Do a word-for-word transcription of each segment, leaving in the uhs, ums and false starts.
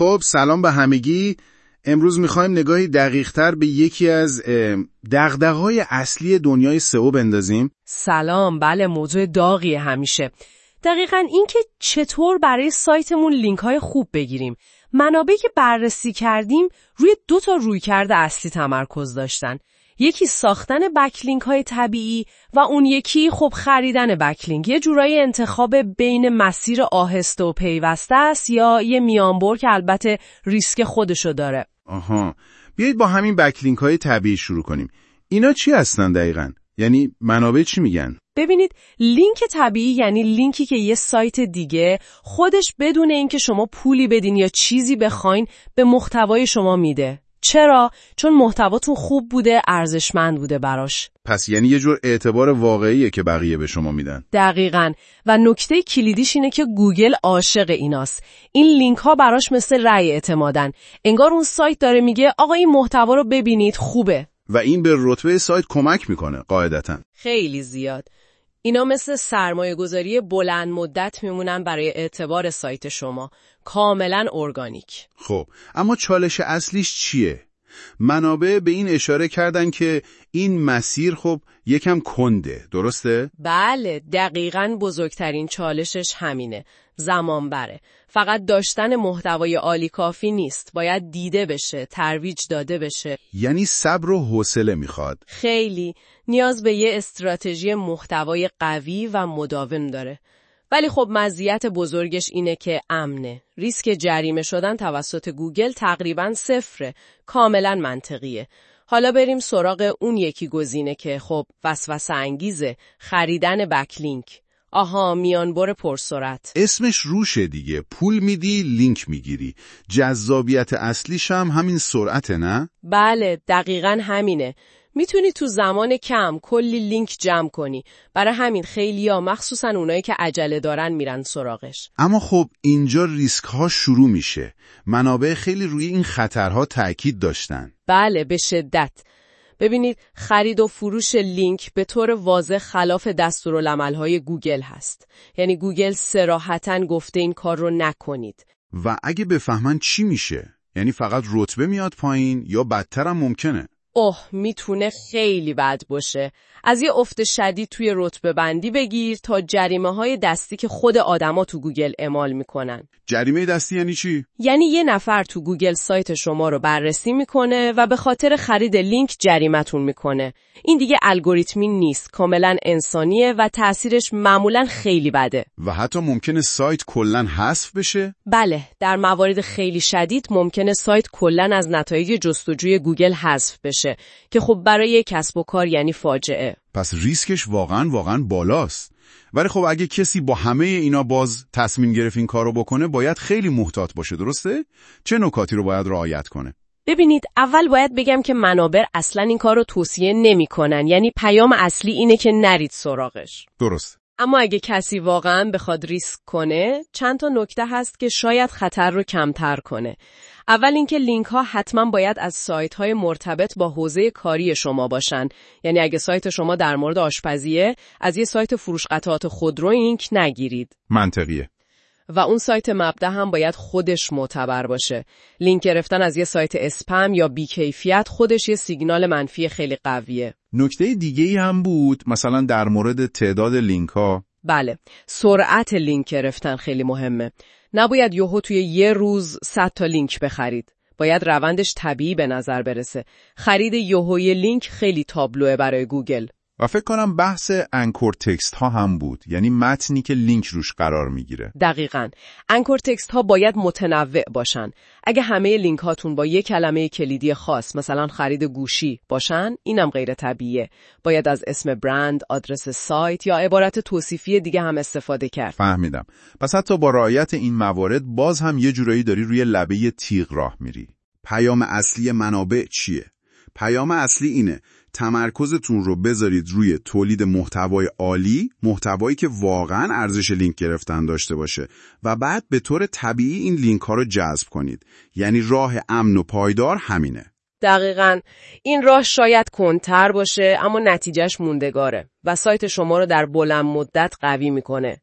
خب سلام به همگی. امروز میخوایم نگاهی دقیق‌تر به یکی از دغدغه‌های اصلی دنیای سئو بندازیم. سلام، بله موضوع داغیه همیشه. دقیقاً این که چطور برای سایتمون لینک‌های خوب بگیریم. منابعی که بررسی کردیم روی دو تا رویکرد اصلی تمرکز داشتن. یکی ساختن بکلینک های طبیعی و اون یکی خب خریدن بکلینک. یه جورایی انتخاب بین مسیر آهسته و پیوسته است یا یه میانبر که البته ریسک خودشو داره. آها، بیایید با همین بکلینک های طبیعی شروع کنیم. اینا چی هستن دقیقاً؟ یعنی منابع چی میگن؟ ببینید، لینک طبیعی یعنی لینکی که یه سایت دیگه خودش بدون اینکه شما پولی بدین یا چیزی بخواین به محتوای شما میده. چرا؟ چون محتواتون خوب بوده، ارزشمند بوده براش. پس یعنی یه جور اعتبار واقعیه که بقیه به شما میدن. دقیقاً. و نکته کلیدیش اینه که گوگل عاشق ایناست. این لینک ها براش مثل رأی اعتمادن. انگار اون سایت داره میگه آقا این محتوا رو ببینید، خوبه. و این به رتبه سایت کمک میکنه قاعدتاً. خیلی زیاد. اینا مثل سرمایه گذاری بلند مدت میمونن برای اعتبار سایت شما. کاملا ارگانیک. خب اما چالش اصلیش چیه؟ منابع به این اشاره کردن که این مسیر خب یکم کنده، درسته؟ بله، دقیقاً بزرگترین چالشش همینه. زمان بره. فقط داشتن محتوای عالی کافی نیست. باید دیده بشه، ترویج داده بشه. یعنی صبر و حوصله میخواد. خیلی. نیاز به یه استراتژی محتوای قوی و مداوم داره. ولی خب مزیت بزرگش اینه که امنه. ریسک جریمه شدن توسط گوگل تقریباً صفره. کاملاً منطقیه. حالا بریم سراغ اون یکی گزینه که خب وسوسه انگیزه، خریدن بکلینک. آها، میانبر پرسرعت. اسمش روشه دیگه. پول میدی، لینک میگیری. جذابیت اصلیش هم همین سرعته، نه؟ بله، دقیقاً همینه. میتونی تو زمان کم کلی لینک جمع کنی. برای همین خیلیا، مخصوصا اونایی که عجله دارن، میرن سراغش. اما خب اینجا ریسک ها شروع میشه. منابع خیلی روی این خطرها تاکید داشتن. بله، به شدت. ببینید، خرید و فروش لینک به طور واضح خلاف دستورالعمل‌های گوگل هست. یعنی گوگل صراحتاً گفته این کار رو نکنید. و اگه بفهمن چی میشه؟ یعنی فقط رتبه میاد پایین یا بدتر هم ممکنه؟ اوه، میتونه خیلی بد باشه. از یه افت شدید توی رتبه بندی بگیر تا جریمه های دستی که خود آدما تو گوگل اعمال میکنن. جریمه دستی یعنی چی؟ یعنی یه نفر تو گوگل سایت شما رو بررسی میکنه و به خاطر خرید لینک جریمتون میکنه. این دیگه الگوریتمی نیست، کاملا انسانیه و تأثیرش معمولا خیلی بده. و حتی ممکنه سایت کلاً حذف بشه؟ بله، در موارد خیلی شدید ممکنه سایت کلاً از نتایج جستجوی گوگل حذف بشه که خب برای کسب و کار یعنی فاجعه. پس ریسکش واقعاً واقعاً بالاست. ولی خب اگه کسی با همه اینا باز تصمیم گرفت این کارو بکنه، باید خیلی محتاط باشه، درسته؟ چه نکاتی رو باید رعایت کنه؟ ببینید، اول باید بگم که منابع اصلا این کار رو توصیه نمی کنن. یعنی پیام اصلی اینه که نرید سراغش. درست. اما اگه کسی واقعا بخواد ریسک کنه، چند تا نکته هست که شاید خطر رو کمتر کنه. اول اینکه لینک ها حتما باید از سایت های مرتبط با حوزه کاری شما باشن. یعنی اگه سایت شما در مورد آشپزیه، از یه سایت فروش قطعات خودرو لینک نگیرید. منطقیه. و اون سایت مبدأ هم باید خودش معتبر باشه. لینک گرفتن از یه سایت اسپم یا بیکیفیت خودش یه سیگنال منفی خیلی قویه. نکته دیگه‌ای هم بود، مثلا در مورد تعداد لینک ها. بله، سرعت لینک گرفتن خیلی مهمه. نباید یهو توی یه روز صد تا لینک بخرید. باید روندش طبیعی به نظر برسه. خرید یهویی لینک خیلی تابلوه برای گوگل. و فکر کنم بحث انکور تکست ها هم بود، یعنی متنی که لینک روش قرار میگیره. دقیقاً. انکور تکست ها باید متنوع باشن. اگه همه لینک هاتون با یک کلمه کلیدی خاص، مثلا خرید گوشی باشن، اینم غیر طبیعیه. باید از اسم برند، آدرس سایت یا عبارت توصیفی دیگه هم استفاده کرد. فهمیدم. پس حتی با رعایت این موارد باز هم یه جورایی داری روی لبه تیغ راه میری. پیام اصلی منابع چیه؟ پیام اصلی اینه: تمرکزتون رو بذارید روی تولید محتوای عالی، محتوایی که واقعاً ارزش لینک گرفتن داشته باشه و بعد به طور طبیعی این لینک ها رو جذب کنید. یعنی راه امن و پایدار همینه. دقیقاً. این راه شاید کندتر باشه اما نتیجهش موندگاره و سایت شما رو در بلند مدت قوی میکنه.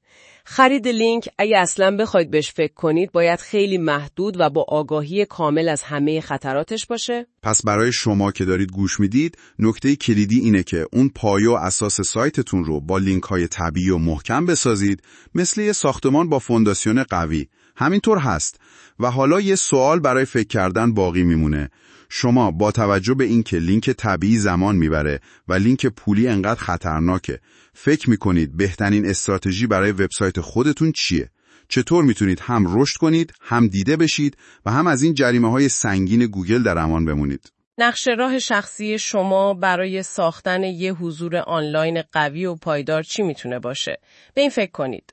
خرید لینک اگه اصلا بخواید بهش فکر کنید باید خیلی محدود و با آگاهی کامل از همه خطراتش باشه. پس برای شما که دارید گوش میدید، نکته کلیدی اینه که اون پایه و اساس سایتتون رو با لینک های طبیعی و محکم بسازید، مثل یه ساختمان با فونداسیون قوی. همینطور هست. و حالا یه سوال برای فکر کردن باقی میمونه. شما با توجه به این که لینک طبیعی زمان میبره و لینک پولی انقدر خطرناکه، فکر میکنید بهترین استراتژی برای وبسایت خودتون چیه؟ چطور میتونید هم رشد کنید، هم دیده بشید و هم از این جریمه های سنگین گوگل در امان بمونید؟ نقشه راه شخصی شما برای ساختن یه حضور آنلاین قوی و پایدار چی میتونه باشه؟ به این فکر کنید.